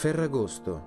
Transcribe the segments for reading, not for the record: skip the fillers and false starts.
Ferragosto.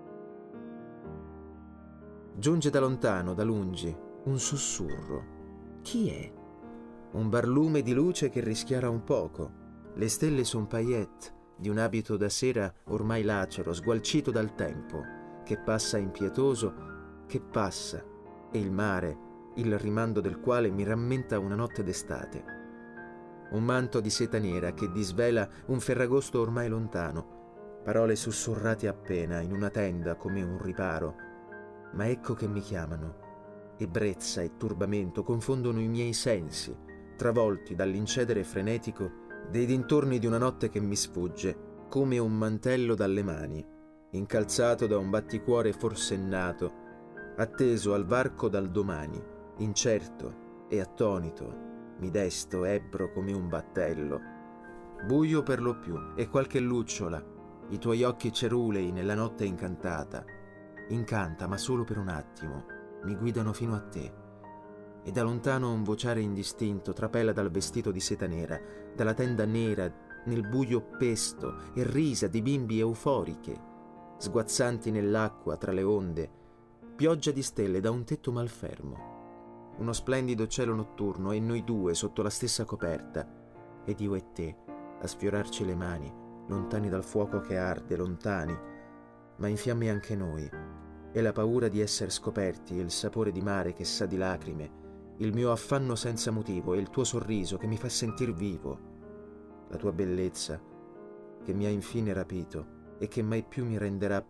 Giunge da lontano, da lungi, un sussurro. Chi è? Un barlume di luce che rischiara un poco. Le stelle son paillette di un abito da sera ormai lacero, sgualcito dal tempo, che passa impietoso, che passa, e il mare, il rimando del quale mi rammenta una notte d'estate. Un manto di seta nera che disvela un Ferragosto ormai lontano, parole sussurrate appena in una tenda come un riparo, ma ecco che mi chiamano. Ebbrezza e turbamento confondono i miei sensi, travolti dall'incedere frenetico dei dintorni di una notte che mi sfugge come un mantello dalle mani, incalzato da un batticuore forsennato, atteso al varco dal domani, incerto e attonito, mi desto ebbro come un battello. Buio per lo più e qualche lucciola, i tuoi occhi cerulei nella notte incantata. Incanta, ma solo per un attimo, mi guidano fino a te. E da lontano un vociare indistinto trapela dal vestito di seta nera, dalla tenda nera, nel buio pesto e risa di bimbi euforiche, sguazzanti nell'acqua tra le onde, pioggia di stelle da un tetto malfermo. Uno splendido cielo notturno e noi due sotto la stessa coperta, ed io e te a sfiorarci le mani, lontani dal fuoco che arde, lontani, ma in fiamme anche noi, e la paura di essere scoperti, e il sapore di mare che sa di lacrime, il mio affanno senza motivo e il tuo sorriso che mi fa sentir vivo, la tua bellezza che mi ha infine rapito e che mai più mi renderà,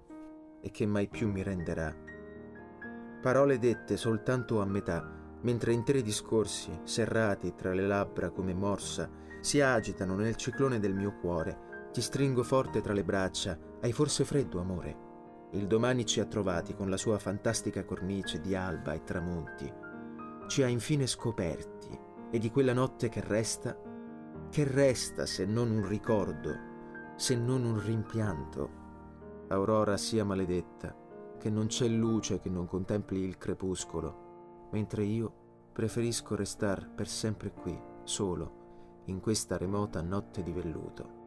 Parole dette soltanto a metà, mentre interi discorsi, serrati tra le labbra come morsa, si agitano nel ciclone del mio cuore. Ti stringo forte tra le braccia. Hai forse freddo, amore? Il domani ci ha trovati con la sua fantastica cornice di alba e tramonti. Ci ha infine scoperti, e di quella notte che resta se non un ricordo, se non un rimpianto? Aurora sia maledetta, che non c'è luce che non contempli il crepuscolo, mentre io preferisco restar per sempre qui, solo, in questa remota notte di velluto.